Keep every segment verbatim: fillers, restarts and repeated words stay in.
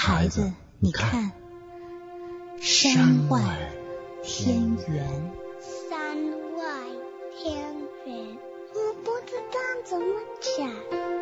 孩子，你看，山外天圆。 山外天圆，我不知道怎么讲。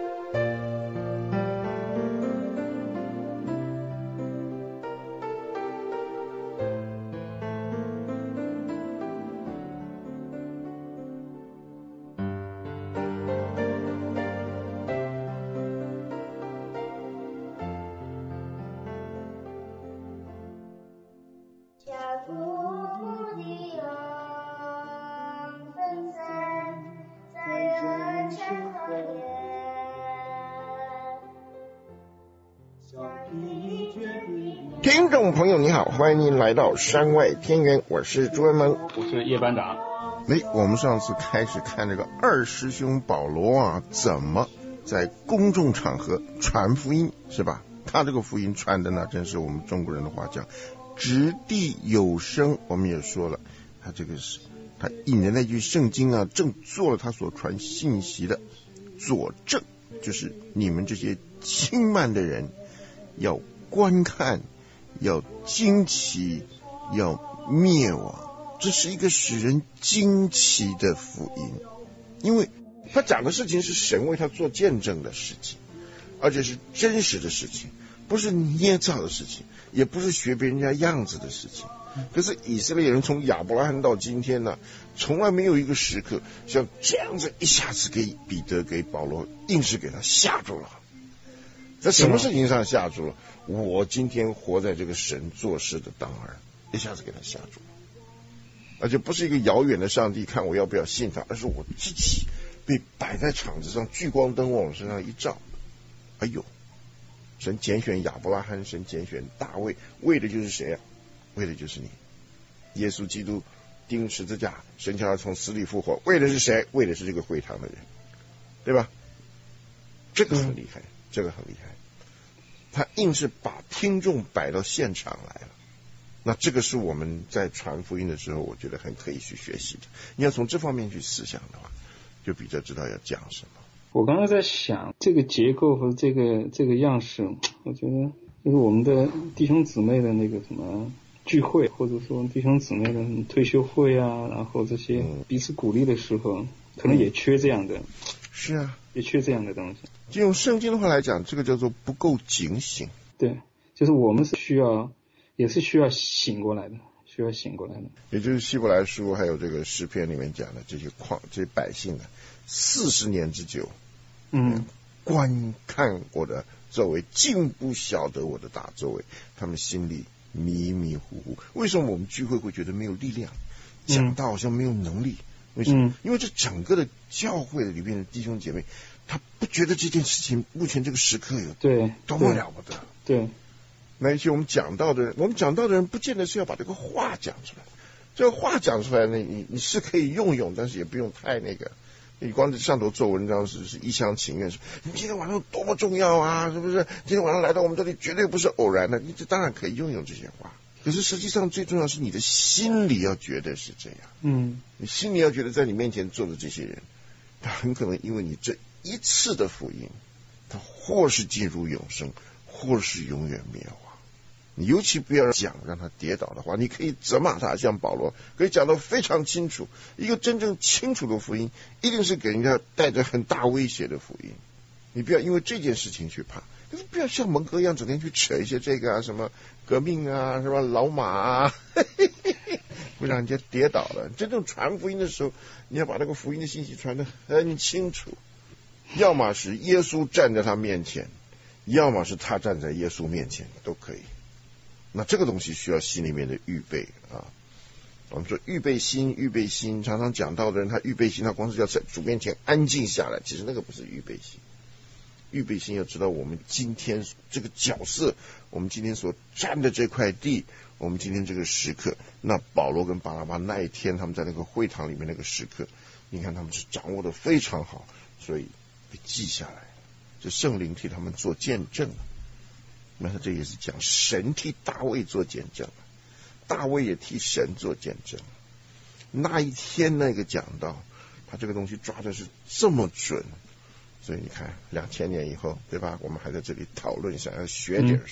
听众朋友你好，欢迎您来到山外天圆，我是朱文萌， 我是叶班长。 哎，我们上次开始看这个二师兄保罗啊，怎么在公众场合传福音，是吧？他这个福音传的呢，真是我们中国人的话讲掷地有声。我们也说了，他这个是他引的那句圣经啊，正做了他所传信息的佐证，就是你们这些轻慢的人要观看，要惊奇，要灭亡。这是一个使人惊奇的福音，因为他讲的事情是神为他做见证的事情，而且是真实的事情，不是捏造的事情，也不是学别人家样子的事情。可是以色列人从亚伯拉罕到今天呢，从来没有一个时刻像这样子一下子给彼得给保罗硬是给他吓住了。在什么事情上吓住了？我今天活在这个神做事的当儿，一下子给他吓住了。而且不是一个遥远的上帝看我要不要信他，而是我自己被摆在场子上，聚光灯往我身上一照，哎呦，神拣选亚伯拉罕，神拣选大卫，为的就是谁啊？为的就是你。耶稣基督钉十字架，神叫他从死里复活，为的是谁？为的是这个会堂的人，对吧？这个很厉害，这个很厉害，他硬是把听众摆到现场来了。那这个是我们在传福音的时候，我觉得很可以去学习的。你要从这方面去思想的话，就比较知道要讲什么。 我刚刚在想这个结构和这个这个样式，我觉得就是我们的弟兄姊妹的那个什么聚会，或者说弟兄姊妹的退休会啊，然后这些彼此鼓励的时候，嗯、可能也缺这样的。 是啊， 也缺这样的东西。 就用圣经的话来讲，这个叫做不够警醒。 对，就是我们是需要，也是需要醒过来的，需要醒过来的。 也就是希伯来书还有这个诗篇里面讲的这些旷这些百姓呢，四十年之久， 嗯， 观看我的周围，竟不晓得我的大周围，他们心里迷迷糊糊。为什么我们聚会会觉得没有力量，讲到好像没有能力？为什么？ 嗯、 因为这整个的教会里面的弟兄姐妹，他不觉得这件事情目前这个时刻有对多么了不得。 对， 那一些我们讲到的人，我们讲到的人不见得是要把这个话讲出来，这个话讲出来呢，你你是可以用用，但是也不用太那个。你光在上头做文章是是一厢情愿，说你今天晚上多么重要啊，是不是？今天晚上来到我们这里绝对不是偶然的，你这当然可以用用这些话。可是实际上最重要是你的心里要觉得是这样， 嗯， 你心里要觉得在你面前坐的这些人，他很可能因为你这一次的福音，他或是进入永生，或是永远灭亡。你尤其不要讲让他跌倒的话，你可以责骂他，像保罗可以讲得非常清楚。一个真正清楚的福音，一定是给人家带着很大威胁的福音。你不要因为这件事情去怕，就是不要像蒙哥一样整天去扯一些这个啊，什么革命啊，什么老马啊，会让人家跌倒了。真正传福音的时候，你要把那个福音的信息传得很清楚。要么是耶稣站在他面前，要么是他站在耶稣面前，都可以。那这个东西需要心里面的预备啊。我们说预备心，预备心，常常讲到的人，他预备心，他光是要在主面前安静下来，其实那个不是预备心。预备心要知道我们今天这个角色，我们今天所占的这块地，我们今天这个时刻。那保罗跟巴拿巴那一天他们在那个会堂里面那个时刻，你看他们是掌握的非常好，所以被记下来了，这圣灵替他们做见证了。那他这也是讲神替大卫做见证，大卫也替神做见证。那一天那个讲道，他这个东西抓的是这么准，所以你看两千年以后，对吧？我们还在这里讨论，想要学点什么。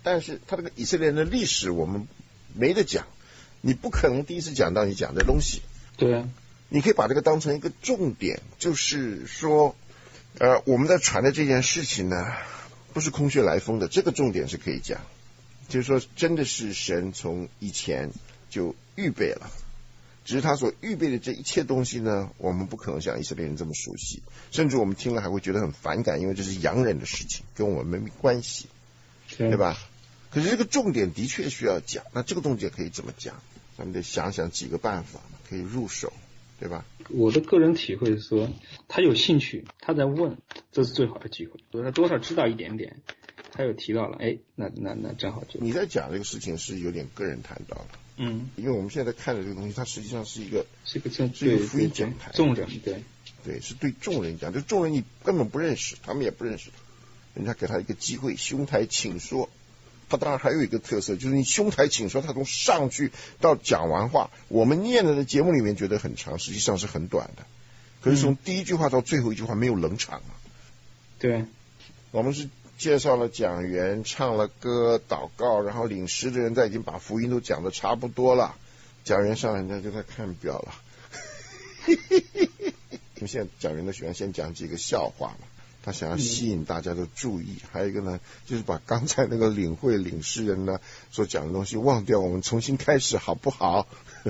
但是他这个以色列人的历史我们没得讲，你不可能第一次讲到你讲的东西。 对啊， 你可以把这个当成一个重点，就是说，呃，我们在传的这件事情呢，不是空穴来风的，这个重点是可以讲，就是说，真的是神从以前就预备了，只是他所预备的这一切东西呢，我们不可能像以色列人这么熟悉，甚至我们听了还会觉得很反感，因为这是洋人的事情，跟我们没关系，对吧？可是这个重点的确需要讲，那这个重点可以怎么讲？咱们得想想几个办法可以入手，对吧？ 我的个人体会是说，他有兴趣，他在问，这是最好的机会。他多少知道一点点，他又提到了，哎，那那那正好就你在讲这个事情是有点个人谈到了， 嗯， 因为我们现在看的这个东西，它实际上是一个是个正是一个福音讲台， 众人对对，是对众人讲，就众人你根本不认识，他们也不认识他，人家给他一个机会，兄台请说。他当然还有一个特色，就是你兄台请说，他从上去到讲完话，我们念的节目里面觉得很长，实际上是很短的。可是从第一句话到最后一句话没有冷场啊。 对， 我们是介绍了讲员，唱了歌，祷告，然后领诗的人在已经把福音都讲得差不多了，讲员上来人家就在看表了。因为现在讲员都喜欢先讲几个笑话嘛。他想要吸引大家的注意，还有一个呢，就是把刚才那个领会领诗人呢所讲的东西忘掉，我们重新开始好不好？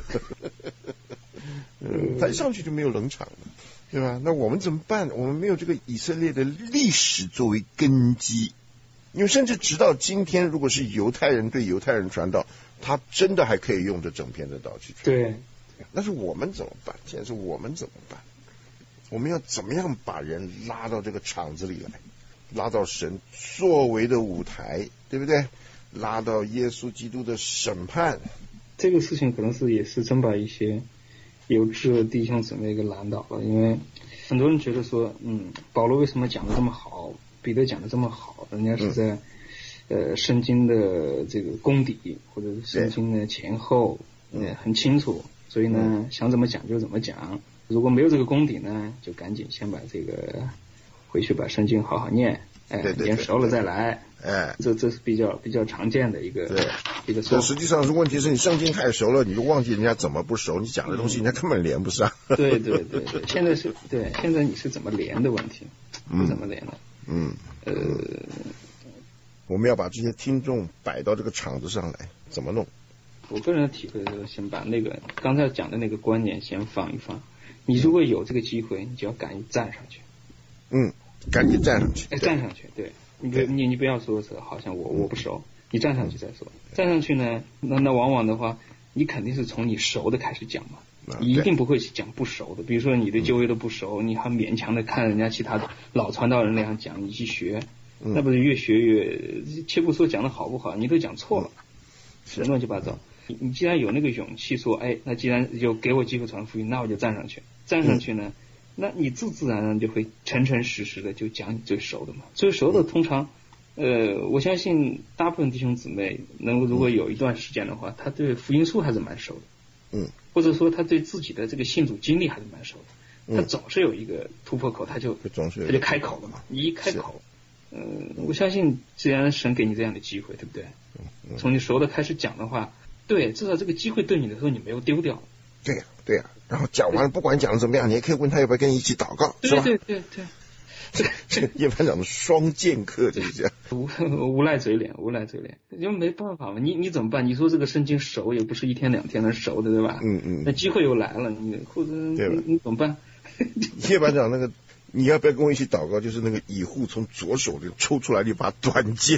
嗯，他一上去就没有冷场了，对吧？那我们怎么办？我们没有这个以色列的历史作为根基，因为甚至直到今天，如果是犹太人对犹太人传道，他真的还可以用这整篇的道去传。 对， 那是我们怎么办？现在是我们怎么办？我们要怎么样把人拉到这个场子里来，拉到神作为的舞台，对不对？拉到耶稣基督的审判。 这个事情可能是也是真把一些有志的弟兄姊妹给拦倒了，因为很多人觉得说，嗯，保罗为什么讲的这么好，彼得讲的这么好，人家是在、嗯、呃圣经的这个功底或者是圣经的前后呃很清楚，所以呢、嗯、想怎么讲就怎么讲。如果没有这个功底呢，就赶紧先把这个回去把圣经好好念，哎，念熟了再来， 哎， 这这是比较比较常见的一个对一个说法。 实际上是问题是你圣经太熟了，你就忘记人家怎么不熟，你讲的东西人家根本连不上。 嗯、对对对对，现在是对，现在你是怎么连的问题，不怎么连的。 嗯，呃，我们要把这些听众摆到这个场子上来，怎么弄？ 我个人的体会就是先把那个刚才讲的那个观念先放一放。你如果有这个机会，你就要赶紧站上去。 嗯，赶紧站上去。 哎，站上去，对，你不你你不要说是好像我我不熟，你站上去再说。站上去呢，那那往往的话，你肯定是从你熟的开始讲嘛，你一定不会去讲不熟的。比如说你对旧约都不熟，你还勉强的看人家其他的老传道人那样讲，你去学，那不是越学越，且不说讲的好不好，你都讲错了，是乱七八糟。你既然有那个勇气说，哎，那既然有给我机会传福音，那我就站上去。站上去呢，嗯、那你自自然然就会诚诚实实的就讲你最熟的嘛。最熟的通常，呃，我相信大部分弟兄姊妹能够如果有一段时间的话，他对福音书还是蛮熟的， 嗯， 或者说他对自己的这个信主经历还是蛮熟的。他总是有一个突破口，他就他就开口了嘛。你一开口，呃，我相信既然神给你这样的机会，对不对？从你熟的开始讲的话。对，至少这个机会对你的时候你没有丢掉。 对呀、啊，对呀、啊。然后讲完了，不管讲的怎么样，你也可以问他要不要跟你一起祷告， 对是吧？ 对对对。 这这叶班长的双剑客就是这样。 无无赖嘴脸，无赖嘴脸，因为没办法嘛，你你怎么办？你说这个圣经熟也不是一天两天能熟的，对吧？ 嗯嗯。 那机会又来了，你或者对吧？ 你怎么办？ 叶班长那个，你要不要跟我一起祷告？就是那个乙户从左手里抽出来一把短剑。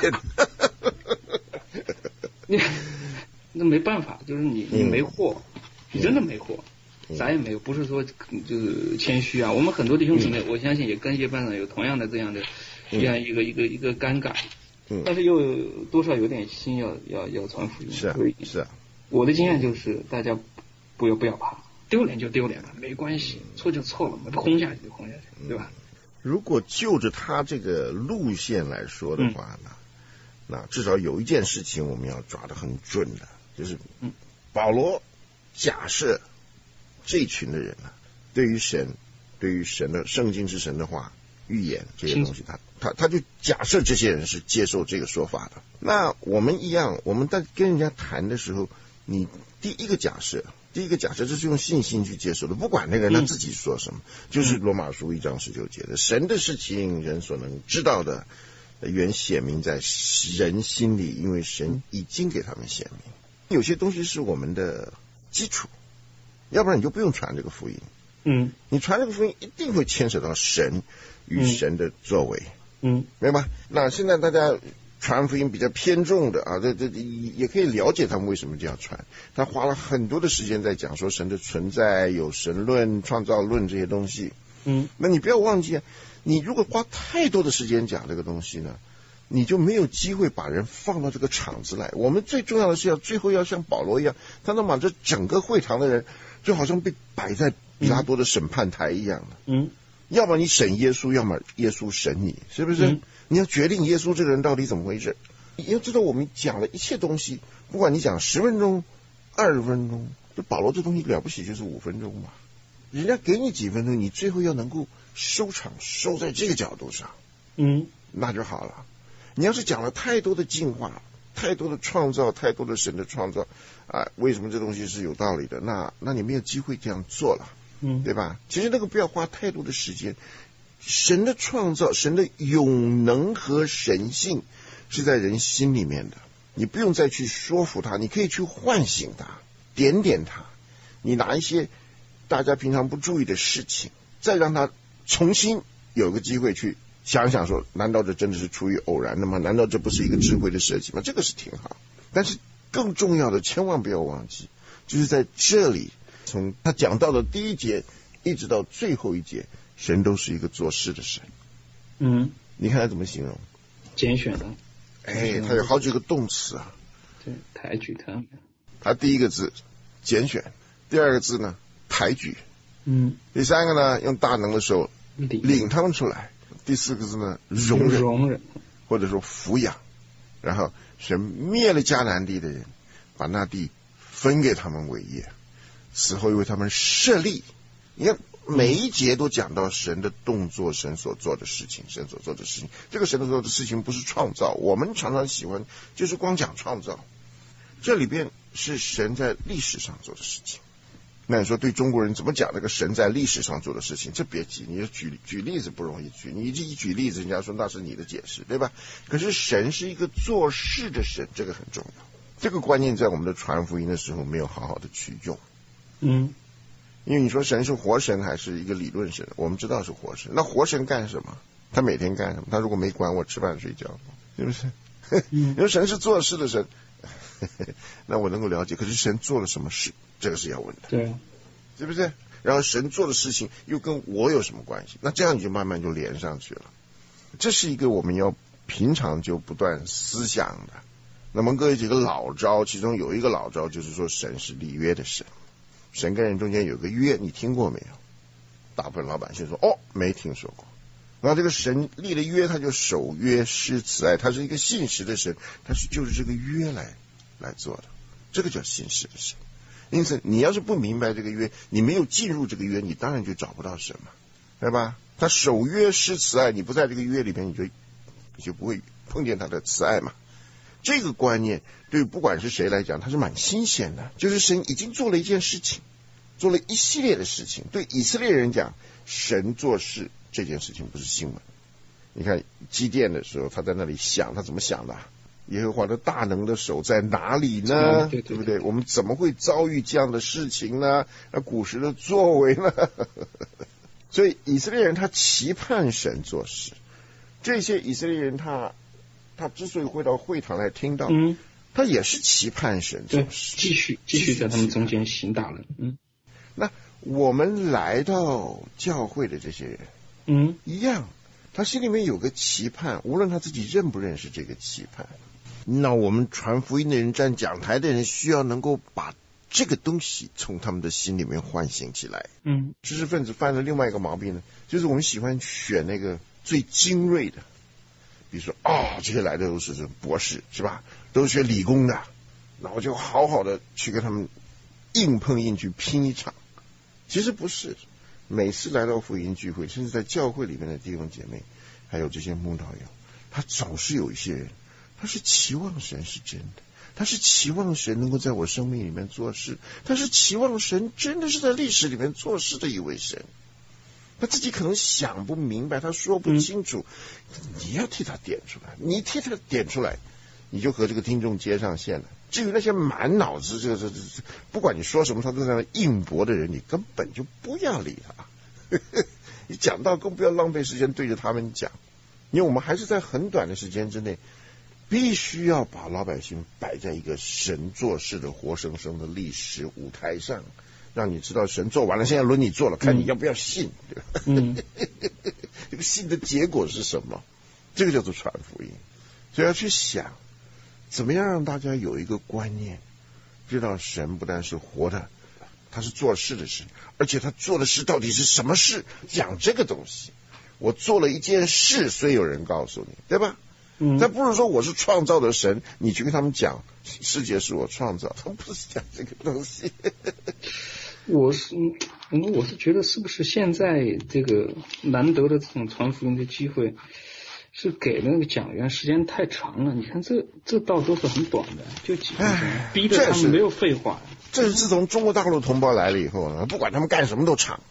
你。那没办法，就是你你没货，嗯、你真的没货， 嗯、 啥也没有。不是说就是谦虚啊，我们很多弟兄姊妹，嗯、我相信也跟叶班长有同样的这样的这样一个、嗯、一个一个尴尬，嗯、但是又有多少有点心要要要传福音。 是啊，是啊。 我的经验就是，大家不要不要怕，丢脸就丢脸了，没关系，错就错了嘛，轰下去就轰下去，对吧？ 如果就着他这个路线来说的话呢，嗯、那至少有一件事情我们要抓得很准的。就是保罗假设这群的人呢、啊，对于神，对于神的圣经之神的话、预言这些东西他，他他他就假设这些人是接受这个说法的。那我们一样，我们在跟人家谈的时候，你第一个假设，第一个假设这是用信心去接受的，不管那个人他自己说什么，嗯、就是罗马书一章十九节的，神的事情人所能知道的，原显明在人心里，因为神已经给他们显明。有些东西是我们的基础，要不然你就不用传这个福音。 嗯， 你传这个福音一定会牵扯到神与神的作为， 嗯， 明白吧？那现在大家传福音比较偏重的啊，这这也可以了解他们为什么这样传。他花了很多的时间在讲说神的存在、有神论、创造论这些东西。 嗯， 那你不要忘记，你如果花太多的时间讲这个东西呢，你就没有机会把人放到这个场子来。我们最重要的是要最后要像保罗一样，他能把这整个会堂的人就好像被摆在比拉多的审判台一样的。 嗯， 要么你审耶稣，要么耶稣审你，是不是？嗯、你要决定耶稣这个人到底怎么回事。你要知道，我们讲了一切东西，不管你讲十分钟、二十分钟，这保罗这东西了不起就是五分钟嘛。人家给你几分钟，你最后要能够收场，收在这个角度上， 嗯， 那就好了。你要是讲了太多的进化，太多的创造，太多的神的创造啊，为什么这东西是有道理的？那那你没有机会这样做了， 嗯， 对吧？其实那个不要花太多的时间。神的创造，神的永能和神性是在人心里面的，你不用再去说服他，你可以去唤醒他，点点他，你拿一些大家平常不注意的事情，再让他重新有个机会去想想说，难道这真的是出于偶然的吗？难道这不是一个智慧的设计吗？这个是挺好，但是更重要的千万不要忘记，就是在这里从他讲到的第一节一直到最后一节，神都是一个做事的神。 嗯， 你看他怎么形容？ 拣选的。 哎，他有好几个动词啊。 对，抬举他。 他第一个字拣选，第二个字呢抬举， 嗯， 第三个呢用大能的手领领他们出来，第四个字呢容忍， 容忍或者说抚养。然后神灭了迦南地的人，把那地分给他们为业，此后又为他们设立。你看每一节都讲到神的动作，神所做的事情，神所做的事情。这个神所做的事情不是创造，我们常常喜欢就是光讲创造，这里边是神在历史上做的事情。那你说对中国人怎么讲这个神在历史上做的事情？这别急，你举举例子不容易举，你一举例子，人家说那是你的解释，对吧？可是神是一个做事的神，这个很重要。这个观念在我们的传福音的时候没有好好的去用。 嗯， 因为你说神是活神还是一个理论神？我们知道是活神。那活神干什么？他每天干什么？他如果没管我吃饭睡觉，是不是？因为神是做事的神，那我能够了解。可是神做了什么事？这个是要问的， 对， 是不是？然后神做的事情又跟我有什么关系？那这样你就慢慢就连上去了。这是一个我们要平常就不断思想的。那么各有几个老招，其中有一个老招就是说神是立约的神，神跟人中间有个约，你听过没有？大部分老百姓说哦，没听说过。那这个神立了约，他就守约施慈爱，他是一个信实的神，他是就是这个约来来做的，这个叫信实的神。因此你要是不明白这个约，你没有进入这个约，你当然就找不到神嘛，对吧？他守约施慈爱，你不在这个约里面，你就你就不会碰见他的慈爱嘛。这个观念对不管是谁来讲，他是蛮新鲜的，就是神已经做了一件事情，做了一系列的事情。对以色列人讲，神做事这件事情不是新闻。你看基甸的时候，他在那里想，他怎么想的？耶和华的大能的手在哪里呢？对不对？我们怎么会遭遇这样的事情呢？那古时的作为呢？所以以色列人他期盼神做事，这些以色列人他他之所以会到会堂来听到， 嗯， 他也是期盼神做事， 继续继续在他们中间行大能。嗯， 那我们来到教会的这些人， 嗯， 一样，他心里面有个期盼，无论他自己认不认识这个期盼。那我们传福音的人，站讲台的人，需要能够把这个东西从他们的心里面唤醒起来。 嗯， 知识分子犯了另外一个毛病呢，就是我们喜欢选那个最精锐的，比如说哦，这些来的都是博士，是吧？都是学理工的，那我就好好的去跟他们硬碰硬去拼一场。其实不是，每次来到福音聚会，甚至在教会里面的弟兄姐妹， 还有这些慕道友，他总是有一些人，他是期望神是真的，他是期望神能够在我生命里面做事，他是期望神真的是在历史里面做事的一位神。他自己可能想不明白，他说不清楚，嗯、你要替他点出来，你替他点出来，你就和这个听众接上线了。至于那些满脑子这这这，不管你说什么他都在那应驳的人，你根本就不要理他。你讲到更不要浪费时间对着他们讲，因为我们还是在很短的时间之内，必须要把老百姓摆在一个神做事的活生生的历史舞台上，让你知道神做完了，现在轮你做了，看你要不要信，对吧？嗯，这个信的结果是什么？这个叫做传福音。所以要去想，怎么样让大家有一个观念，知道神不但是活的，他是做事的事，而且他做的事到底是什么事？讲这个东西，我做了一件事，所以有人告诉你，对吧？嗯，他不是说我是创造的神，你去跟他们讲世界是我创造，他不是讲这个东西。 我是嗯，我是觉得是不是现在这个难得的这种传福音的机会，是给那个讲员时间太长了。你看这这倒都是很短的，就几分钟，逼得他们没有废话。 这是自从中国大陆同胞来了以后呢，不管他们干什么都长。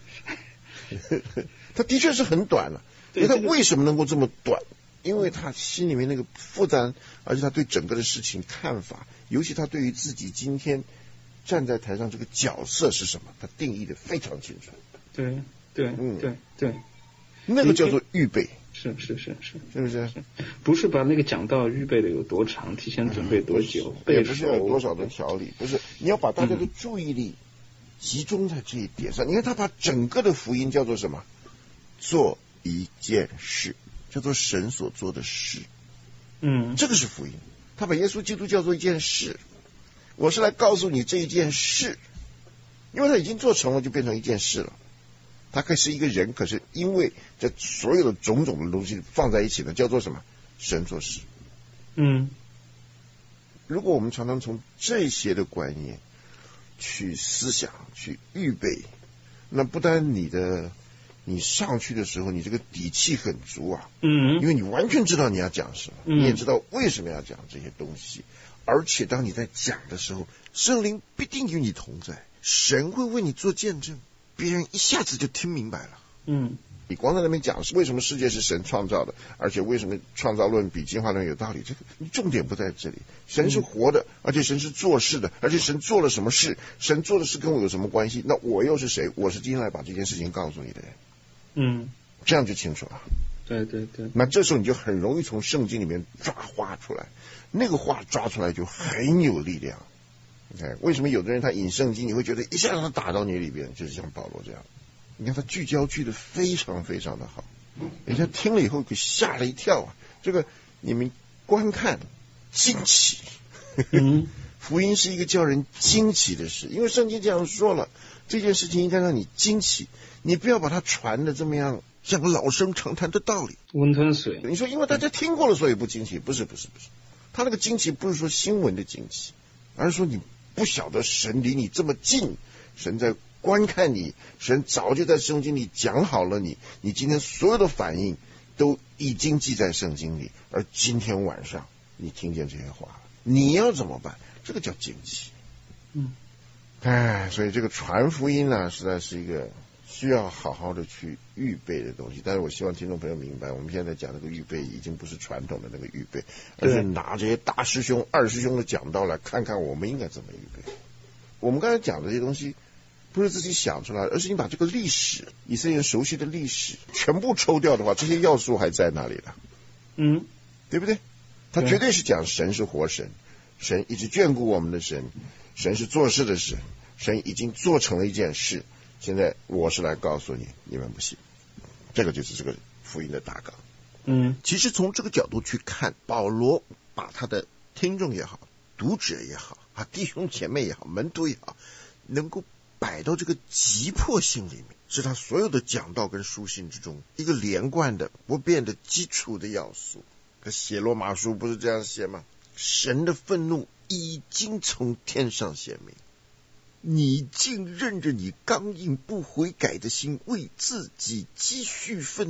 他的确是很短了，他为什么能够这么短？因为他心里面那个负担，而且他对整个的事情看法，尤其他对于自己今天站在台上这个角色是什么，他定义的非常清楚。 对对，嗯，对对， 那个叫做预备。 是是是是， 是不是？ 不是把那个讲道预备的有多长，提前准备多久， 嗯、也不是有多少的条理，不是你要把大家的注意力集中在这一点上。嗯、你看他把整个的福音叫做什么？做一件事，叫做神所做的事。 嗯， 这个是福音。他把耶稣基督叫做一件事，我是来告诉你这一件事，因为他已经做成了，就变成一件事了。他可以是一个人，可是因为这所有的种种的东西放在一起呢，叫做什么？神做事。 嗯， 如果我们常常从这些的观念去思想、去预备，那不但你的你上去的时候，你这个底气很足啊， 嗯， 因为你完全知道你要讲什么， 嗯、 你也知道为什么要讲这些东西，而且当你在讲的时候，圣灵必定与你同在，神会为你做见证。别人一下子就听明白了。 嗯， 你光在那边讲是为什么世界是神创造的，而且为什么创造论比进化论有道理，这个你重点不在这里。神是活的，而且神是做事的，而且神做了什么事，神做的事跟我有什么关系？那我又是谁？我是今天来把这件事情告诉你的人。 嗯， 这样就清楚了。 对对对。 那这时候你就很容易从圣经里面抓话出来，那个话抓出来就很有力量。Okay, 为什么有的人他引圣经，你会觉得一下子打到你里边，就是像保罗这样。你看他聚焦聚的非常非常的好，人家听了以后给吓了一跳啊！这个你们观看惊奇， 嗯、 福音是一个叫人惊奇的事，因为圣经这样说了，这件事情应该让你惊奇，你不要把它传的这么样像个老生常谈的道理， 温吞水。 你说因为大家听过了所以不惊奇，不是不是不是，他那个惊奇不是说新闻的惊奇，而是说你不晓得神离你这么近，神在观看你，神早就在圣经里讲好了你，你今天所有的反应都已经记在圣经里，而今天晚上你听见这些话了，你要怎么办？这个叫惊奇。 嗯， 哎，所以这个传福音呢，实在是一个需要好好的去预备的东西。但是我希望听众朋友明白，我们现在讲这个预备已经不是传统的那个预备，而是拿这些大师兄、二师兄的讲道来看看我们应该怎么预备。我们刚才讲的这些东西不是自己想出来的，而是你把这个历史，以色列人熟悉的历史全部抽掉的话，这些要素还在那里了。 嗯， 对不对？他绝对是讲神是活神，神一直眷顾我们的神，神是做事的神，神已经做成了一件事，现在我是来告诉你，你们不信。这个就是这个福音的大纲。 嗯， 其实从这个角度去看，保罗把他的听众也好，读者也好啊，弟兄姐妹也好，门徒也好，能够摆到这个急迫性里面，是他所有的讲道跟书信之中一个连贯的不变的基础的要素。可写罗马书不是这样写吗？神的愤怒已经从天上显明，你竟任着你刚硬不悔改的心为自己积蓄愤怒，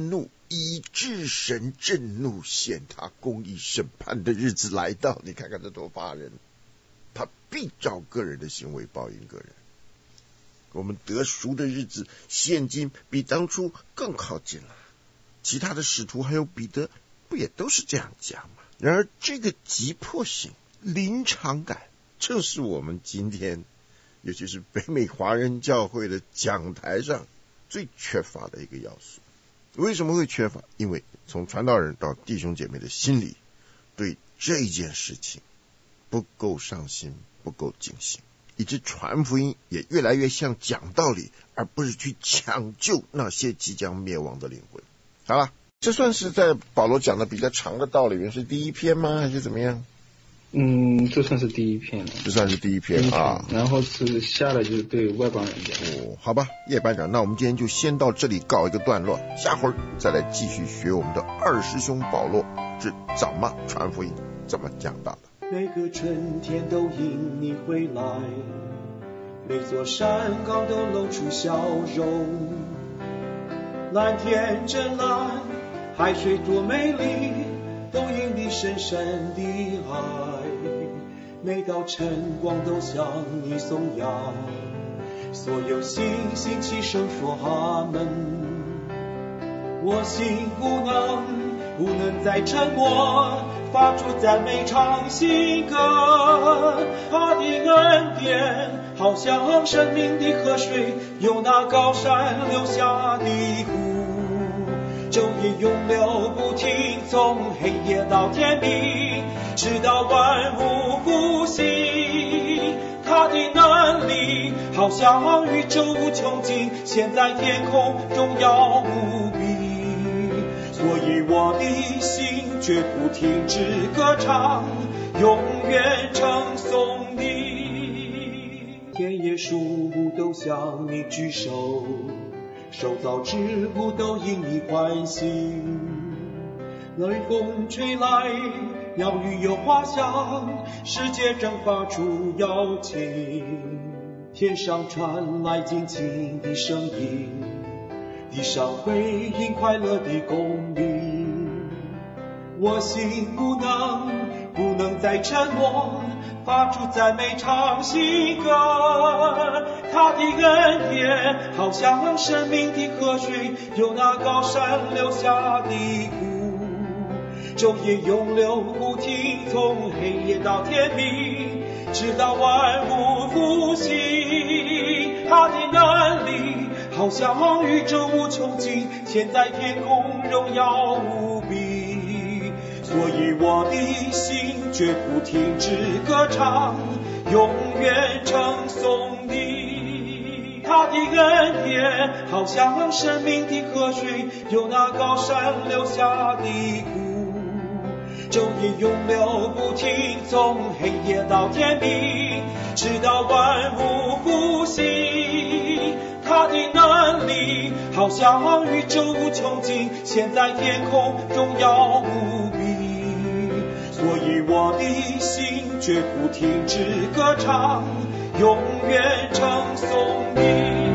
以致神震怒，显他公义审判的日子来到。你看看这多发人，他必照个人的行为报应个人。我们得赎的日子现今比当初更靠近了。其他的使徒还有彼得不也都是这样讲吗？然而这个急迫性、临场感，正是我们今天尤其是北美华人教会的讲台上最缺乏的一个要素。为什么会缺乏？因为从传道人到弟兄姐妹的心里对这件事情不够上心，不够警醒，以致传福音也越来越像讲道理，而不是去抢救那些即将灭亡的灵魂。好了，这算是在保罗讲的比较长的道理，是第一篇吗？还是怎么样？ 嗯，这算是第一篇了。 这算是第一篇啊。 然后是下来就是对外邦人讲。 哦，好吧，叶班长，那我们今天就先到这里告一个段落，下会儿再来继续学我们的二师兄保罗是怎么传福音，怎么讲道的。 每个春天都因你回来，每座山岗都露出笑容。蓝天真蓝，海水多美丽，都因你深深的爱。每道晨光都向你颂扬，所有星星齐声说阿门。我心不能不能再沉默，发出赞美唱新歌。他的恩典好像生命的河水，由那高山流下的湖，昼夜永流不停，从黑夜到天明，直到万物复兴。他的能力好像宇宙无穷尽，现在天空荣耀无比。所以我的心绝不停止歌唱，永远称颂你。田野树木都向你举手，受造之物都因你欢喜。雷风吹来，鸟语有花香，世界正发出邀请。天上传来静静的声音，地上回应快乐的公鸣。我心不能不能再沉默，发出赞美唱新歌。他的恩典好像生命的河水，由那高山流下的湖，昼夜永流不停，从黑夜到天明，直到万物复兴。他的能力好像宇宙无穷尽，现在天空荣耀无比。所以我的心绝不停止歌唱，永远称颂你。他的恩典好像生命的河水，由那高山流下的湖，昼夜永流不停，从黑夜到天明，直到万物复兴。他的能力好像宇宙无穷尽，现在天空荣耀无比。所以我的心绝不停止歌唱，永远称颂你。